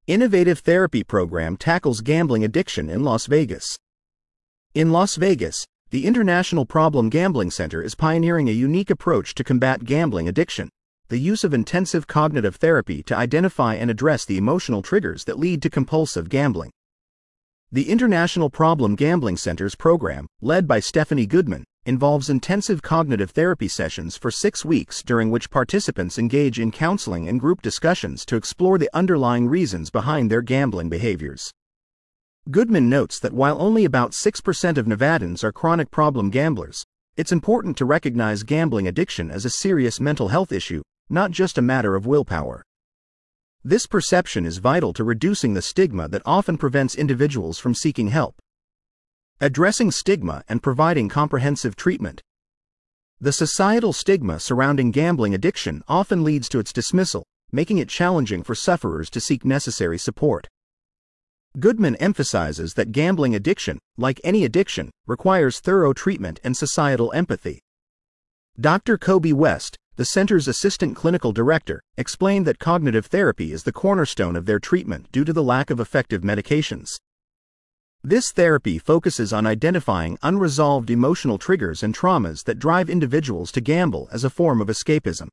Innovative therapy program tackles gambling addiction in Las Vegas. In Las Vegas, the International Problem Gambling Center is pioneering a unique approach to combat gambling addiction: the use of intensive cognitive therapy to identify and address the emotional triggers that lead to compulsive gambling. The International Problem Gambling Center's program, led by Stephanie Goodman, involves intensive cognitive therapy sessions for 6 weeks, during which participants engage in counseling and group discussions to explore the underlying reasons behind their gambling behaviors. Goodman notes that while only about 6% of Nevadans are chronic problem gamblers, it's important to recognize gambling addiction as a serious mental health issue, not just a matter of willpower. This perception is vital to reducing the stigma that often prevents individuals from seeking help. Addressing stigma and providing comprehensive treatment. The societal stigma surrounding gambling addiction often leads to its dismissal, making it challenging for sufferers to seek necessary support. Goodman emphasizes that gambling addiction, like any addiction, requires thorough treatment and societal empathy. Dr. Kobe West, the center's assistant clinical director, explained that cognitive therapy is the cornerstone of their treatment due to the lack of effective medications. This therapy focuses on identifying unresolved emotional triggers and traumas that drive individuals to gamble as a form of escapism.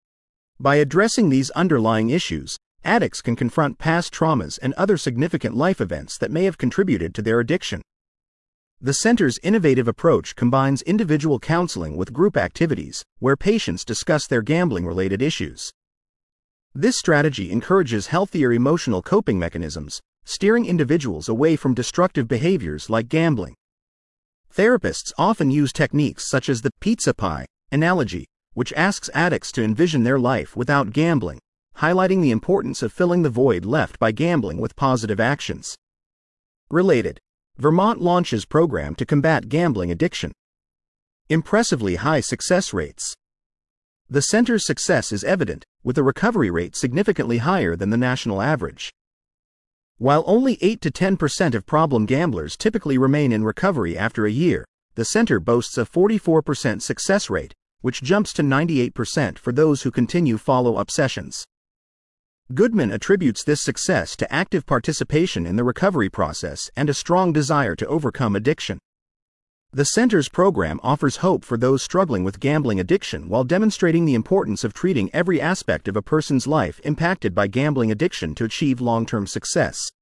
By addressing these underlying issues, addicts can confront past traumas and other significant life events that may have contributed to their addiction. The center's innovative approach combines individual counseling with group activities, where patients discuss their gambling-related issues. This strategy encourages healthier emotional coping mechanisms, steering individuals away from destructive behaviors like gambling. Therapists often use techniques such as the pizza pie analogy, which asks addicts to envision their life without gambling, highlighting the importance of filling the void left by gambling with positive actions. Related, Vermont launches program to combat gambling addiction. Impressively high success rates. The center's success is evident, with a recovery rate significantly higher than the national average. While only 8 to 10% of problem gamblers typically remain in recovery after a year, the center boasts a 44% success rate, which jumps to 98% for those who continue follow-up sessions. Goodman attributes this success to active participation in the recovery process and a strong desire to overcome addiction. The center's program offers hope for those struggling with gambling addiction while demonstrating the importance of treating every aspect of a person's life impacted by gambling addiction to achieve long-term success.